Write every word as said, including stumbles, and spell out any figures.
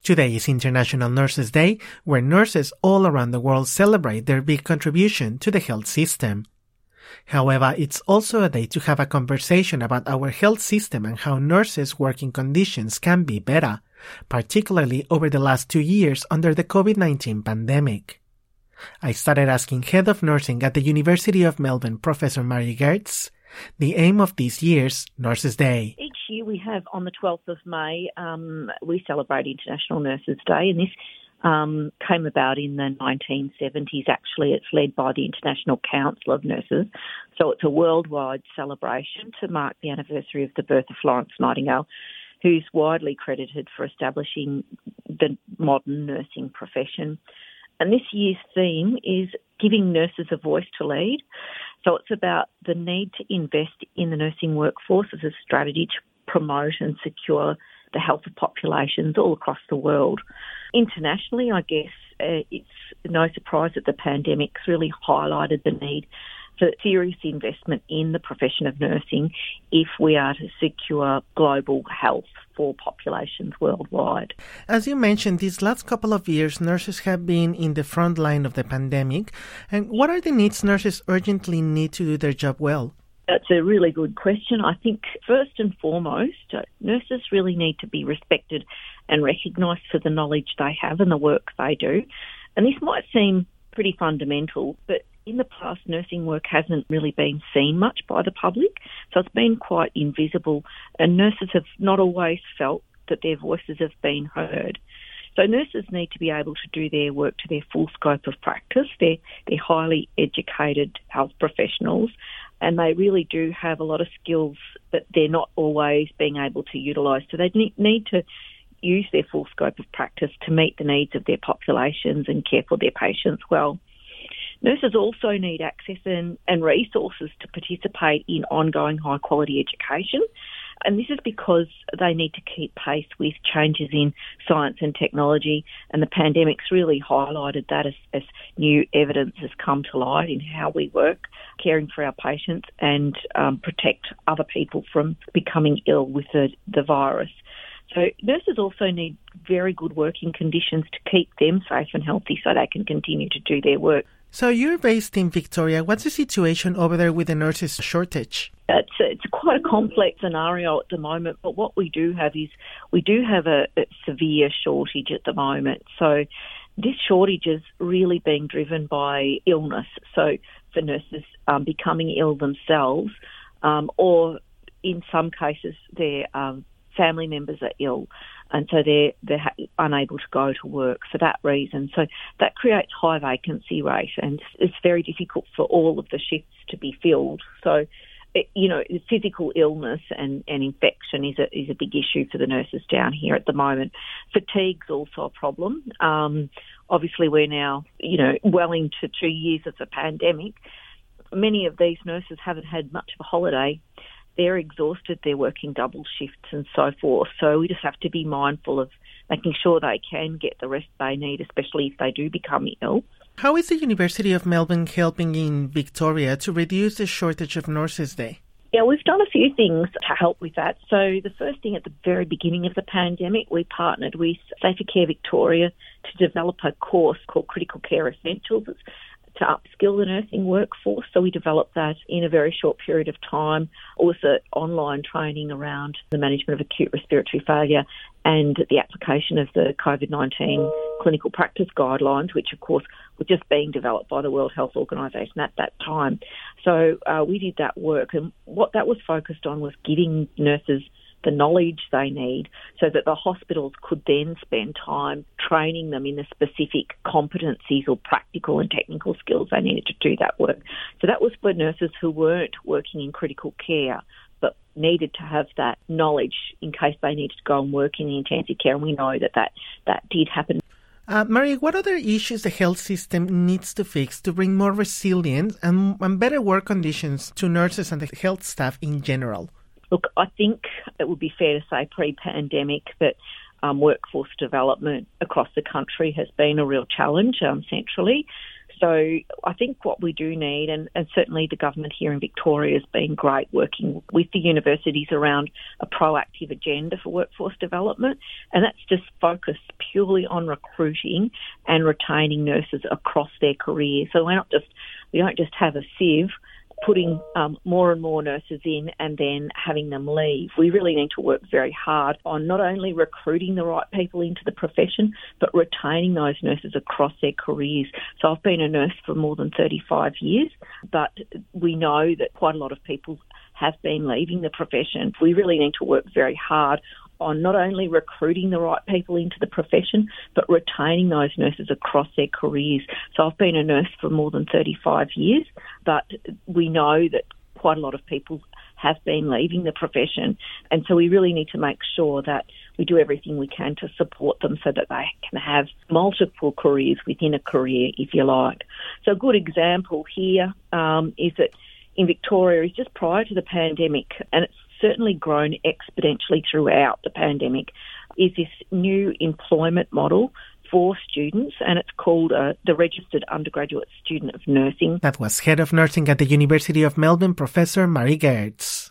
Today is International Nurses Day, where nurses all around the world celebrate their big contribution to the health system. However, it's also a day to have a conversation about our health system and how nurses' working conditions can be better, particularly over the last two years under the covid nineteen pandemic. I started asking Head of Nursing at the University of Melbourne, Professor Mary Gertz, the aim of this year's Nurses Day. Each year we have on the twelfth of May, um, we celebrate International Nurses Day, and this um, came about in the nineteen seventies actually. It's led by the International Council of Nurses, so it's a worldwide celebration to mark the anniversary of the birth of Florence Nightingale, who's widely credited for establishing the modern nursing profession. And this year's theme is giving nurses a voice to lead. So it's about the need to invest in the nursing workforce as a strategy to promote and secure the health of populations all across the world. Internationally, I guess uh, it's no surprise that the pandemic's really highlighted the need for serious investment in the profession of nursing if we are to secure global health for populations worldwide. As you mentioned, these last couple of years, nurses have been in the front line of the pandemic. And what are the needs nurses urgently need to do their job well? That's a really good question. I think first and foremost, uh, nurses really need to be respected and recognised for the knowledge they have and the work they do. And this might seem pretty fundamental, but in the past, nursing work hasn't really been seen much by the public, so it's been quite invisible, and nurses have not always felt that their voices have been heard. So nurses need to be able to do their work to their full scope of practice. They're, they're highly educated health professionals, and they really do have a lot of skills that they're not always being able to utilise. So they need, need to use their full scope of practice to meet the needs of their populations and care for their patients well. Nurses also need access and, and resources to participate in ongoing high-quality education, and this is because they need to keep pace with changes in science and technology, and the pandemic's really highlighted that as, as new evidence has come to light in how we work, caring for our patients and um, protect other people from becoming ill with the, the virus. So nurses also need very good working conditions to keep them safe and healthy so they can continue to do their work. So you're based in Victoria. What's the situation over there with the nurses shortage? It's, it's quite a complex scenario at the moment, but what we do have is we do have a, a severe shortage at the moment. So this shortage is really being driven by illness. So for nurses um, becoming ill themselves, um, or in some cases their um, family members are ill, and so they're, they're unable to go to work for that reason. So that creates high vacancy rate, and it's very difficult for all of the shifts to be filled. So, it, you know, physical illness and, and infection is a, is a big issue for the nurses down here at the moment. Fatigue's also a problem. Um, obviously, we're now, you know, well into two years of the pandemic. Many of these nurses haven't had much of a holiday. They're exhausted, they're working double shifts and so forth. So we just have to be mindful of making sure they can get the rest they need, especially if they do become ill. How is the University of Melbourne helping in Victoria to reduce the shortage of nurses there? Yeah, we've done a few things to help with that. So the first thing, at the very beginning of the pandemic, we partnered with Safer Care Victoria to develop a course called Critical Care Essentials. It's to upskill the nursing workforce. So we developed that in a very short period of time. Also online training around the management of acute respiratory failure and the application of the covid nineteen clinical practice guidelines, which of course were just being developed by the World Health Organization at that time. So uh, we did that work, and what that was focused on was giving nurses the knowledge they need so that the hospitals could then spend time training them in the specific competencies or practical and technical skills they needed to do that work. So that was for nurses who weren't working in critical care but needed to have that knowledge in case they needed to go and work in the intensive care, and we know that that, that did happen. Uh, Mary, what other issues the health system needs to fix to bring more resilience and, and better work conditions to nurses and the health staff in general? Look, I think it would be fair to say pre-pandemic that um, workforce development across the country has been a real challenge um, centrally. So I think what we do need, and, and certainly the government here in Victoria has been great working with the universities around a proactive agenda for workforce development, and that's just focused purely on recruiting and retaining nurses across their career. So we're not just, we don't just have a sieve putting um, more and more nurses in and then having them leave. We really need to work very hard on not only recruiting the right people into the profession, but retaining those nurses across their careers. So I've been a nurse for more than thirty-five years, but we know that quite a lot of people have been leaving the profession. We really need to work very hard on not only recruiting the right people into the profession, but retaining those nurses across their careers. So I've been a nurse for more than thirty-five years, but we know that quite a lot of people have been leaving the profession. And so we really need to make sure that we do everything we can to support them so that they can have multiple careers within a career, if you like. So a good example here um, is that in Victoria is just prior to the pandemic, and it's certainly grown exponentially throughout the pandemic, is this new employment model for students, and it's called uh, the Registered Undergraduate Student of Nursing. That was Head of Nursing at the University of Melbourne, Professor Marie Geertz.